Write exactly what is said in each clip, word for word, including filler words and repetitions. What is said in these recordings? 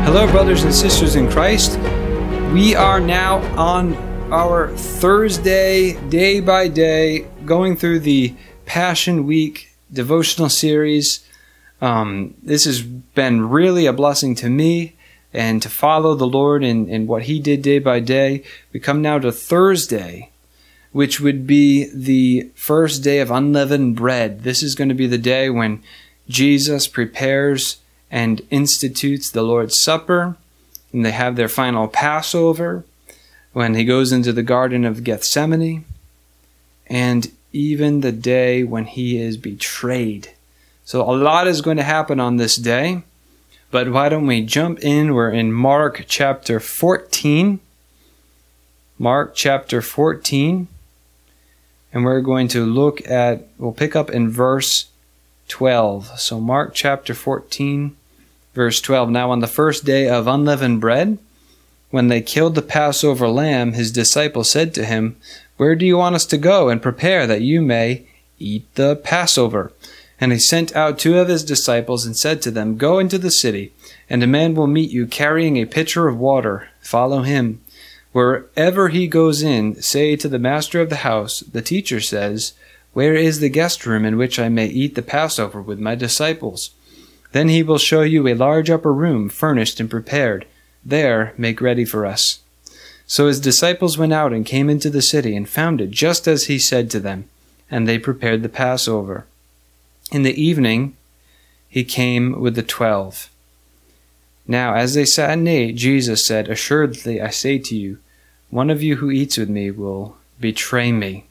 Hello, brothers and sisters in Christ. We are now on our Thursday, day by day, going through the Passion Week devotional series. Um, this has been really a blessing to me and to follow the Lord in, in what He did day by day. We come now to Thursday, which would be the first day of unleavened bread. This is going to be the day when Jesus prepares and institutes the Lord's Supper, and they have their final Passover, when He goes into the Garden of Gethsemane, and even the day when He is betrayed. So a lot is going to happen on this day, but why don't we jump in? We're in Mark chapter fourteen. Mark chapter fourteen, and we're going to look at, we'll pick up in verse twelve. So Mark chapter fourteen, verse twelve. Now on the first day of unleavened bread, when they killed the Passover lamb, His disciples said to Him, "Where do you want us to go and prepare that you may eat the Passover?" And He sent out two of His disciples and said to them, "Go into the city, and a man will meet you carrying a pitcher of water. Follow him. Wherever he goes in, say to the master of the house, 'The teacher says, where is the guest room in which I may eat the Passover with my disciples?' Then he will show you a large upper room, furnished and prepared. There make ready for us." So His disciples went out and came into the city and found it just as He said to them, and they prepared the Passover. In the evening He came with the twelve. Now as they sat and ate, Jesus said, "Assuredly I say to you, one of you who eats with me will betray me."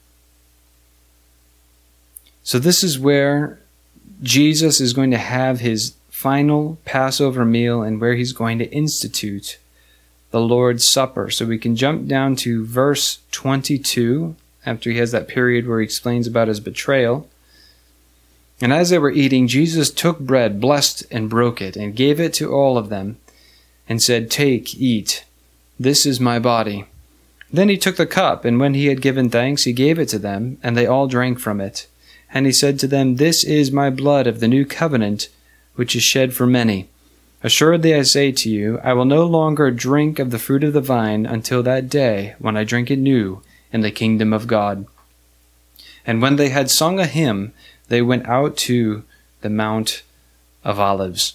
So this is where Jesus is going to have His final Passover meal and where He's going to institute the Lord's Supper. So we can jump down to verse twenty-two, after He has that period where He explains about His betrayal. "And as they were eating, Jesus took bread, blessed and broke it, and gave it to all of them, and said, 'Take, eat, this is my body.' Then He took the cup, and when He had given thanks, He gave it to them, and they all drank from it. And He said to them, 'This is my blood of the new covenant, which is shed for many. Assuredly I say to you, I will no longer drink of the fruit of the vine until that day when I drink it new in the kingdom of God.' And when they had sung a hymn, they went out to the Mount of Olives."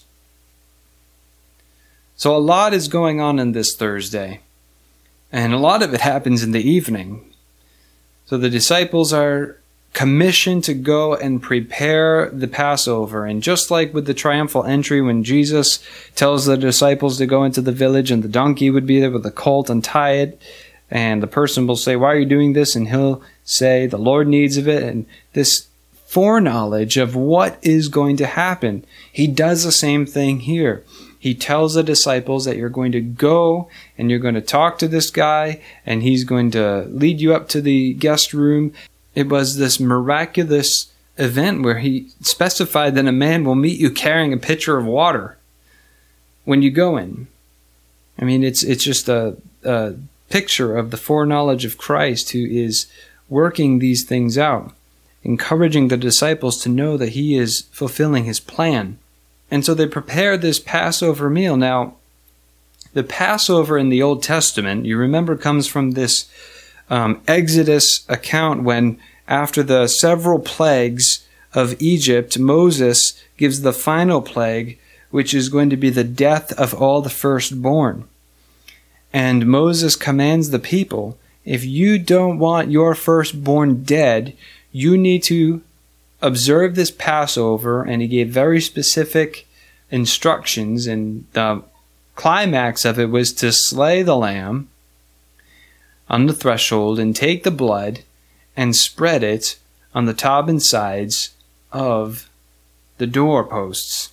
So a lot is going on in this Thursday, and a lot of it happens in the evening. So the disciples are commissioned to go and prepare the Passover. And just like with the triumphal entry, when Jesus tells the disciples to go into the village and the donkey would be there with the colt, untie it, and the person will say, "Why are you doing this?" And he'll say, "The Lord needs of it." And this foreknowledge of what is going to happen. He does the same thing here. He tells the disciples that you're going to go and you're going to talk to this guy and he's going to lead you up to the guest room. It was this miraculous event where He specified that a man will meet you carrying a pitcher of water when you go in. I mean, it's it's just a, a picture of the foreknowledge of Christ, who is working these things out, encouraging the disciples to know that He is fulfilling His plan. And so they prepare this Passover meal. Now, the Passover in the Old Testament, you remember, comes from this um, Exodus account when, after the several plagues of Egypt, Moses gives the final plague, which is going to be the death of all the firstborn. And Moses commands the people, if you don't want your firstborn dead, you need to observe this Passover. And he gave very specific instructions, and the climax of it was to slay the lamb on the threshold and take the blood and spread it on the top and sides of the doorposts.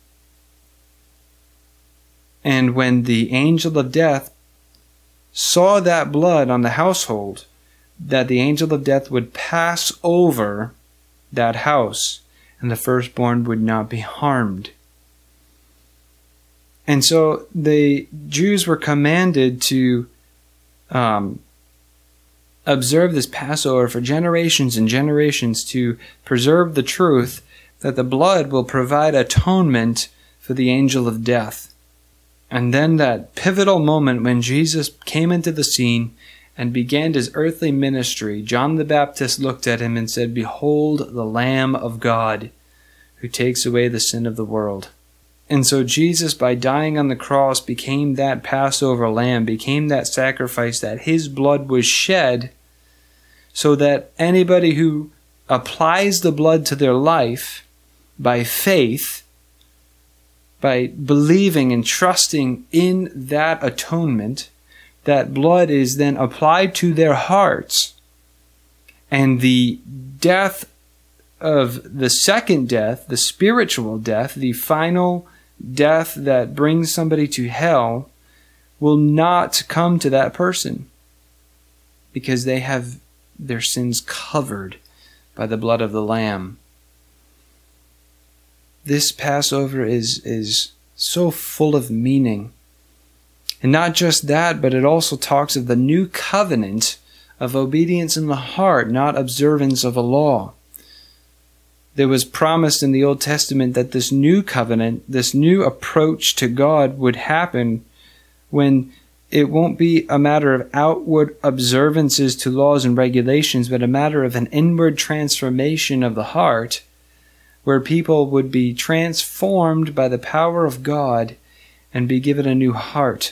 And when the angel of death saw that blood on the household, that the angel of death would pass over that house, and the firstborn would not be harmed. And so the Jews were commanded to um, observe this Passover for generations and generations, to preserve the truth that the blood will provide atonement for the angel of death. And then that pivotal moment when Jesus came into the scene and began his earthly ministry, John the Baptist looked at him and said, "Behold the Lamb of God who takes away the sin of the world." And so Jesus, by dying on the cross, became that Passover lamb, became that sacrifice, that his blood was shed so that anybody who applies the blood to their life by faith, by believing and trusting in that atonement, that blood is then applied to their hearts. And the death of the second death, the spiritual death, the final death that brings somebody to hell, will not come to that person because they have their sins covered by the blood of the Lamb. This Passover is, is so full of meaning. And not just that, but it also talks of the new covenant of obedience in the heart, not observance of a law. There was promised in the Old Testament that this new covenant, this new approach to God would happen when it won't be a matter of outward observances to laws and regulations, but a matter of an inward transformation of the heart, where people would be transformed by the power of God and be given a new heart.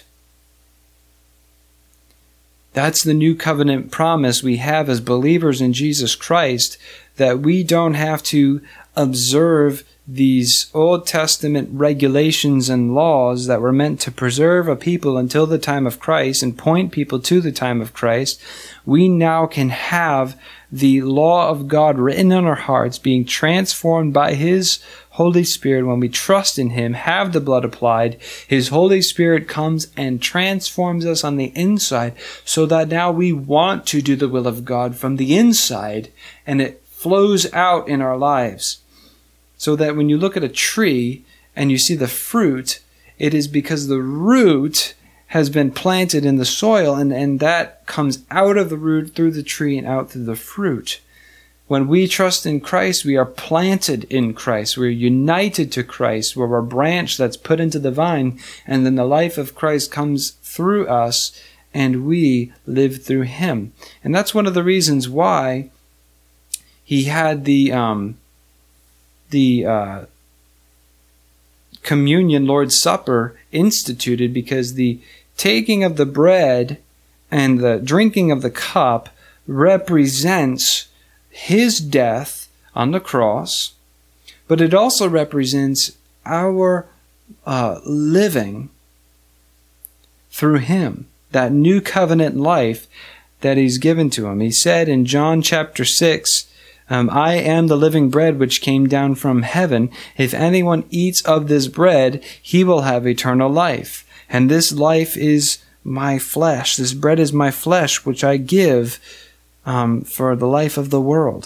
That's the new covenant promise we have as believers in Jesus Christ, that we don't have to observe these Old Testament regulations and laws that were meant to preserve a people until the time of Christ and point people to the time of Christ. We now can have the law of God written in our hearts, being transformed by His Holy Spirit. When we trust in Him, have the blood applied, His Holy Spirit comes and transforms us on the inside, so that now we want to do the will of God from the inside, and it flows out in our lives. So that when you look at a tree and you see the fruit, it is because the root has been planted in the soil, and, and that comes out of the root through the tree and out through the fruit. When we trust in Christ, we are planted in Christ. We're united to Christ. We're a branch that's put into the vine, and then the life of Christ comes through us, and we live through Him. And that's one of the reasons why He had the um, the uh, communion, Lord's Supper, instituted, because the taking of the bread and the drinking of the cup represents His death on the cross, but it also represents our uh, living through Him, that new covenant life that He's given to Him. He said in John chapter six, Um, I am the living bread which came down from heaven. If anyone eats of this bread, he will have eternal life. And this life is my flesh. This bread is my flesh, which I give um, for the life of the world.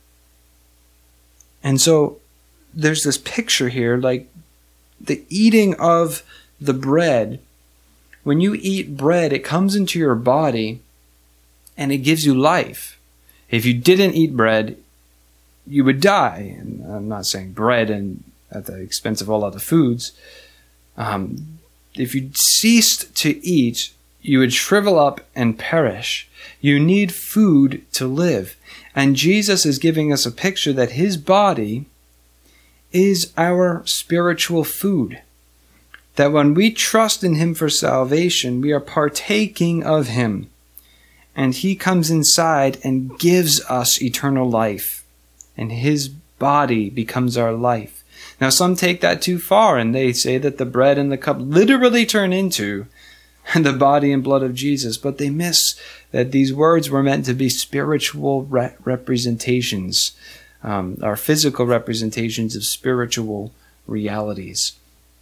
And so there's this picture here, like the eating of the bread. When you eat bread, it comes into your body and it gives you life. If you didn't eat bread, you would die. And I'm not saying bread and at the expense of all other foods. Um, if you ceased to eat, you would shrivel up and perish. You need food to live. And Jesus is giving us a picture that His body is our spiritual food. That when we trust in Him for salvation, we are partaking of Him. And He comes inside and gives us eternal life. And His body becomes our life. Now some take that too far, and they say that the bread and the cup literally turn into the body and blood of Jesus. But they miss that these words were meant to be spiritual re- representations, um, or physical representations of spiritual realities.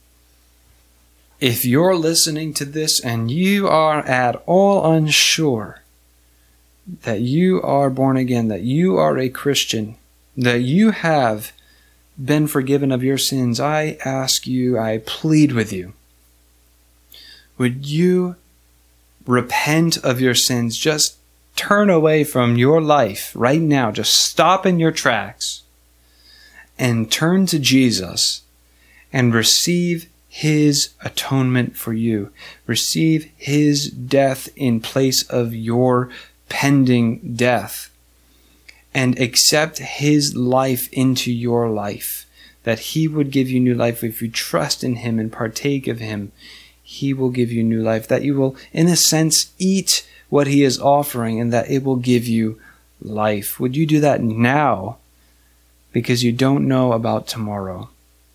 If you're listening to this and you are at all unsure that you are born again, that you are a Christian, that you have been forgiven of your sins, I ask you, I plead with you, would you repent of your sins? Just turn away from your life right now. Just stop in your tracks and turn to Jesus and receive his atonement for you. Receive his death in place of your pending death. And accept his life into your life. That he would give you new life. If you trust in him and partake of him, he will give you new life. That you will, in a sense, eat what he is offering, and that it will give you life. Would you do that now? Because you don't know about tomorrow.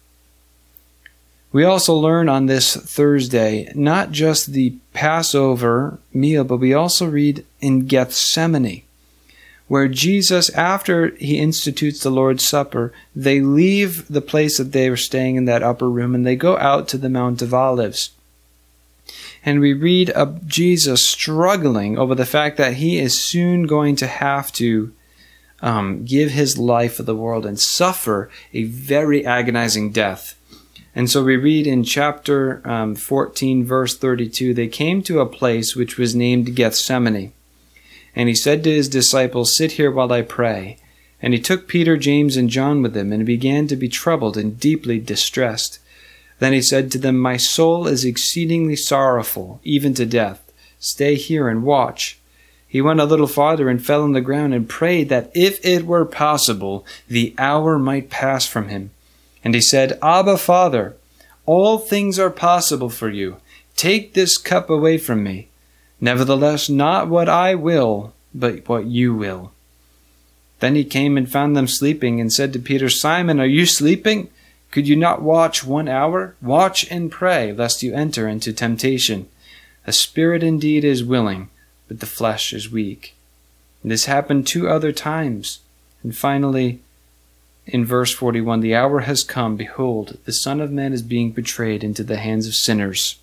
We also learn on this Thursday, not just the Passover meal, but we also read in Gethsemane, where Jesus, after he institutes the Lord's Supper, they leave the place that they were staying in, that upper room, and they go out to the Mount of Olives. And we read of Jesus struggling over the fact that he is soon going to have to um, give his life for the world and suffer a very agonizing death. And so we read in chapter um, fourteen, verse thirty-two, they came to a place which was named Gethsemane. And he said to his disciples, "Sit here while I pray." And he took Peter, James, and John with him, and began to be troubled and deeply distressed. Then he said to them, "My soul is exceedingly sorrowful, even to death. Stay here and watch." He went a little farther and fell on the ground and prayed that if it were possible, the hour might pass from him. And he said, "Abba, Father, all things are possible for you. Take this cup away from me. Nevertheless, not what I will, but what you will." Then he came and found them sleeping and said to Peter, "Simon, are you sleeping? Could you not watch one hour? Watch and pray, lest you enter into temptation. The spirit indeed is willing, but the flesh is weak." And this happened two other times. And finally, in verse forty-one, "The hour has come. Behold, the Son of Man is being betrayed into the hands of sinners."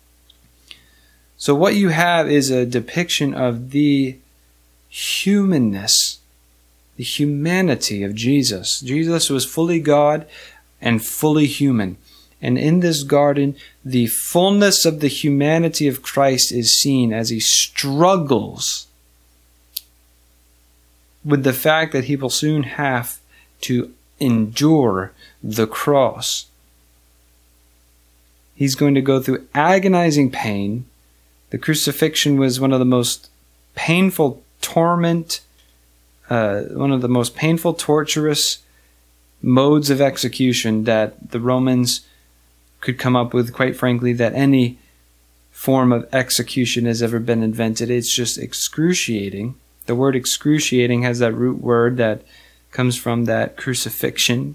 So what you have is a depiction of the humanness, the humanity of Jesus. Jesus was fully God and fully human. And in this garden, the fullness of the humanity of Christ is seen as he struggles with the fact that he will soon have to endure the cross. He's going to go through agonizing pain. The crucifixion was one of the most painful torment, uh, one of the most painful, torturous modes of execution that the Romans could come up with, quite frankly, that any form of execution has ever been invented. It's just excruciating. The word excruciating has that root word that comes from that crucifixion.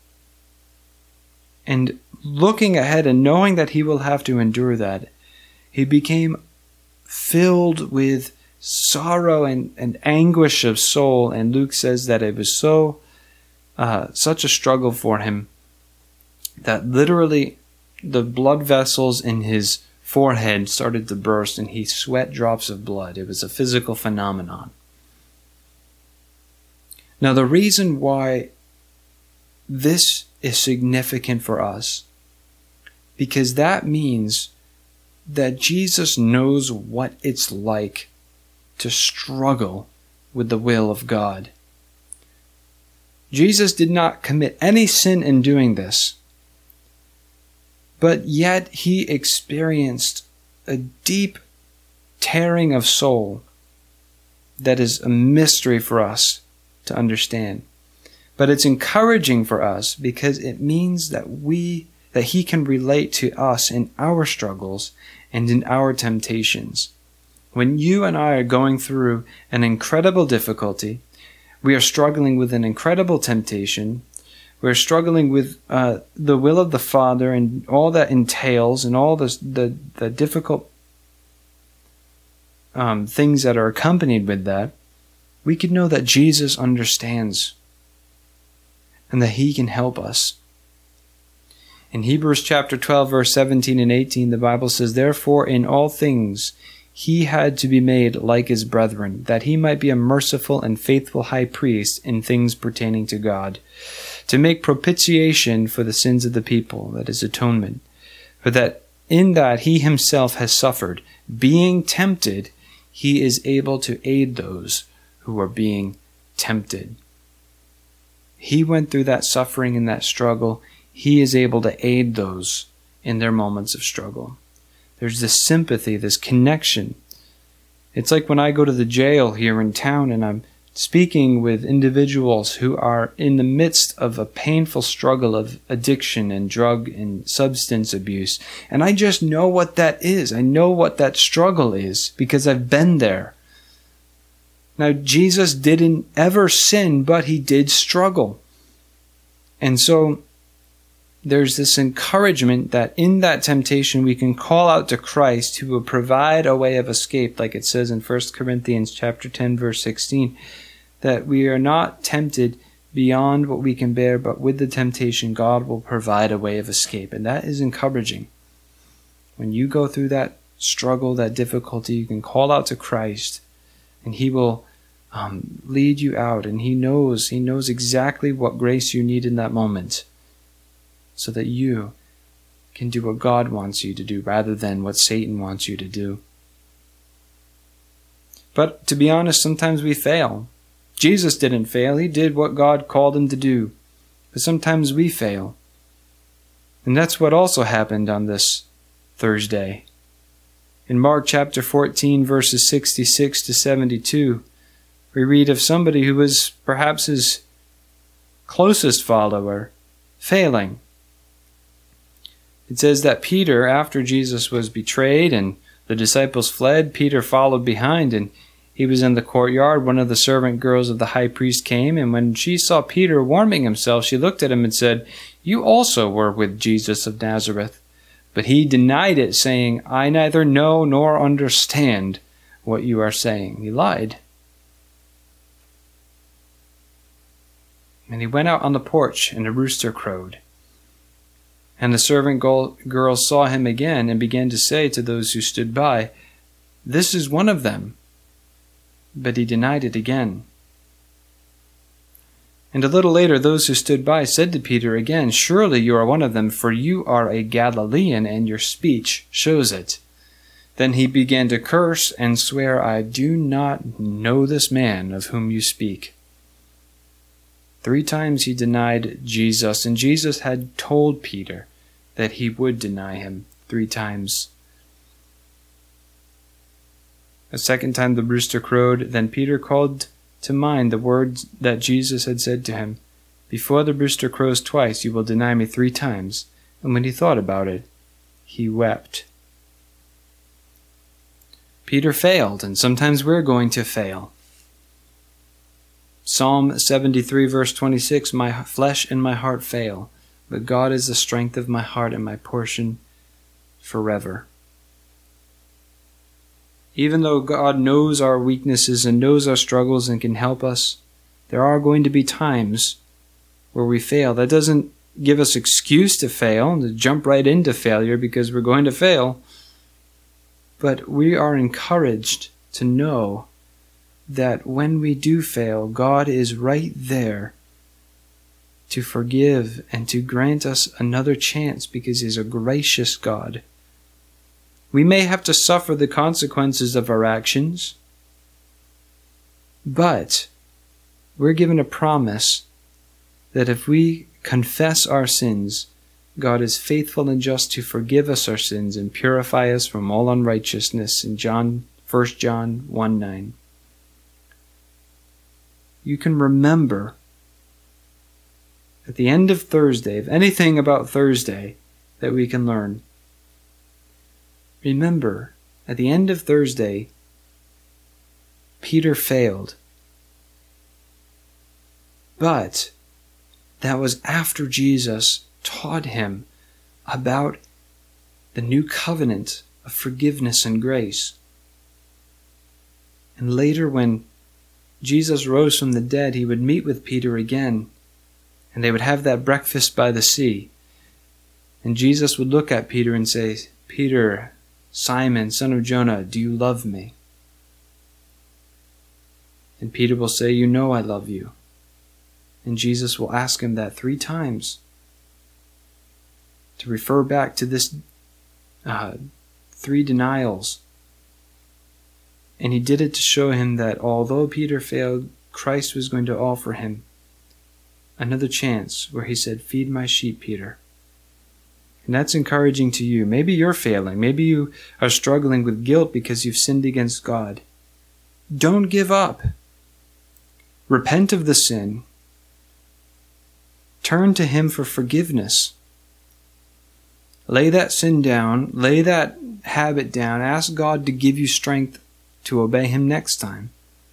And looking ahead and knowing that he will have to endure that, he became filled with sorrow and, and anguish of soul. And Luke says that it was so uh, such a struggle for him that literally the blood vessels in his forehead started to burst and he sweat drops of blood. It was a physical phenomenon. Now, the reason why this is significant for us, because that means that Jesus knows what it's like to struggle with the will of God. Jesus did not commit any sin in doing this, but yet he experienced a deep tearing of soul that is a mystery for us to understand. But it's encouraging for us because it means that we that he can relate to us in our struggles and in our temptations. When you and I are going through an incredible difficulty, we are struggling with an incredible temptation, we're struggling with uh, the will of the Father and all that entails and all the, the, the difficult um, things that are accompanied with that, we can know that Jesus understands and that he can help us. In Hebrews chapter twelve, verse seventeen and eighteen, the Bible says, "Therefore in all things he had to be made like his brethren, that he might be a merciful and faithful high priest in things pertaining to God, to make propitiation for the sins of the people," that is atonement, "for that in that he himself has suffered, being tempted, he is able to aid those who are being tempted." He went through that suffering and that struggle. He is able to aid those in their moments of struggle. There's this sympathy, this connection. It's like when I go to the jail here in town and I'm speaking with individuals who are in the midst of a painful struggle of addiction and drug and substance abuse. And I just know what that is. I know what that struggle is because I've been there. Now, Jesus didn't ever sin, but he did struggle. And so there's this encouragement that in that temptation we can call out to Christ who will provide a way of escape, like it says in First Corinthians chapter ten, verse sixteen, that we are not tempted beyond what we can bear, but with the temptation God will provide a way of escape. And that is encouraging. When you go through that struggle, that difficulty, you can call out to Christ and he will um, lead you out, and he knows, he knows exactly what grace you need in that moment, so that you can do what God wants you to do rather than what Satan wants you to do. But to be honest, sometimes we fail. Jesus didn't fail. He did what God called him to do. But sometimes we fail. And that's what also happened on this Thursday. In Mark chapter fourteen, verses sixty-six to seventy-two, we read of somebody who was perhaps his closest follower failing. It says that Peter, after Jesus was betrayed and the disciples fled, Peter followed behind, and he was in the courtyard. One of the servant girls of the high priest came, and when she saw Peter warming himself, she looked at him and said, "You also were with Jesus of Nazareth." But he denied it, saying, "I neither know nor understand what you are saying." He lied. And he went out on the porch, and a rooster crowed. And the servant girl saw him again and began to say to those who stood by, "This is one of them." But he denied it again. And a little later those who stood by said to Peter again, "Surely you are one of them, for you are a Galilean, and your speech shows it." Then he began to curse and swear, "I do not know this man of whom you speak." Three times he denied Jesus, and Jesus had told Peter that he would deny him three times. A second time the rooster crowed. Then Peter called to mind the words that Jesus had said to him, "Before the rooster crows twice, you will deny me three times." And when he thought about it, he wept. Peter failed, and sometimes we're going to fail. Psalm seventy-three, verse twenty-six, "My flesh and my heart fail, but God is the strength of my heart and my portion forever." Even though God knows our weaknesses and knows our struggles and can help us, there are going to be times where we fail. That doesn't give us excuse to fail and to jump right into failure because we're going to fail. But we are encouraged to know that when we do fail, God is right there to forgive and to grant us another chance because He's a gracious God. We may have to suffer the consequences of our actions, but we're given a promise that if we confess our sins, God is faithful and just to forgive us our sins and purify us from all unrighteousness in John, First John one nine. You can remember at the end of Thursday, if anything about Thursday that we can learn, remember at the end of Thursday, Peter failed. But that was after Jesus taught him about the new covenant of forgiveness and grace. And later when Jesus rose from the dead, he would meet with Peter again, and they would have that breakfast by the sea. And Jesus would look at Peter and say, "Peter, Simon, son of Jonah, do you love me?" And Peter will say, "You know I love you." And Jesus will ask him that three times to refer back to this uh, three denials. And he did it to show him that although Peter failed, Christ was going to offer him another chance where he said, "Feed my sheep, Peter." And that's encouraging to you. Maybe you're failing. Maybe you are struggling with guilt because you've sinned against God. Don't give up. Repent of the sin. Turn to Him for forgiveness. Lay that sin down. Lay that habit down. Ask God to give you strength to obey Him next time.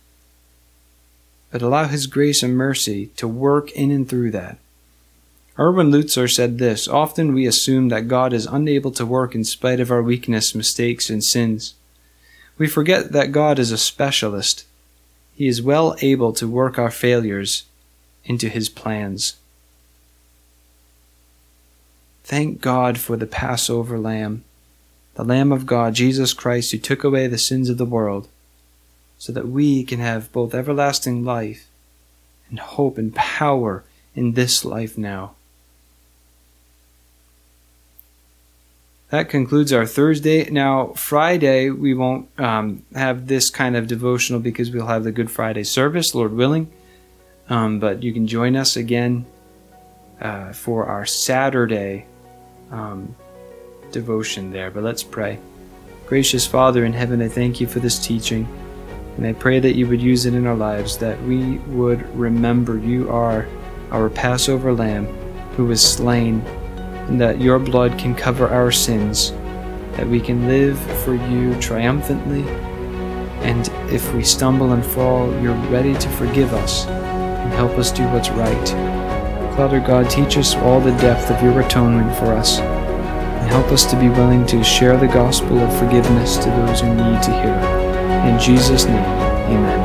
But allow His grace and mercy to work in and through that. Erwin Lutzer said this: often we assume that God is unable to work in spite of our weakness, mistakes, and sins. We forget that God is a specialist. He is well able to work our failures into His plans. Thank God for the Passover Lamb, the Lamb of God, Jesus Christ, who took away the sins of the world, so that we can have both everlasting life and hope and power in this life now. That concludes our Thursday. Now, Friday, we won't um, have this kind of devotional because we'll have the Good Friday service, Lord willing. Um, but you can join us again uh, for our Saturday um, devotion there. But let's pray. Gracious Father in heaven, I thank you for this teaching. And I pray that you would use it in our lives, that we would remember you are our Passover Lamb who was slain, and that your blood can cover our sins, that we can live for you triumphantly, and if we stumble and fall, you're ready to forgive us and help us do what's right. Father God, teach us all the depth of your atonement for us, and help us to be willing to share the gospel of forgiveness to those who need to hear it. In Jesus' name, amen.